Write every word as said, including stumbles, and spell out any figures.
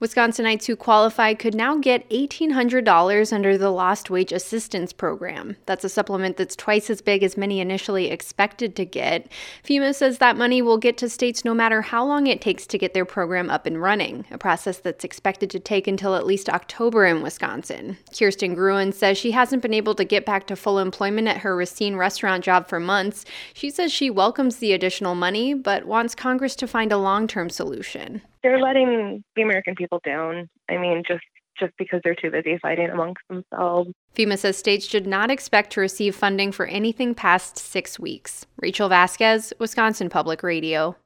Wisconsinites who qualify could now get eighteen hundred dollars under the Lost Wage Assistance Program. That's a supplement that's twice as big as many initially expected to get. FEMA says that money will get to states no matter how long it takes to get their program up and running, a process that's expected to take until at least October in Wisconsin. Kirsten Gruen says she hasn't been able to get back to full employment at her Racine restaurant job for months. She says she welcomes the additional money, but wants Congress to find a long-term solution. They're letting the American people down. I mean, just, just because they're too busy fighting amongst themselves. FEMA says states should not expect to receive funding for anything past six weeks. Rachel Vasquez, Wisconsin Public Radio.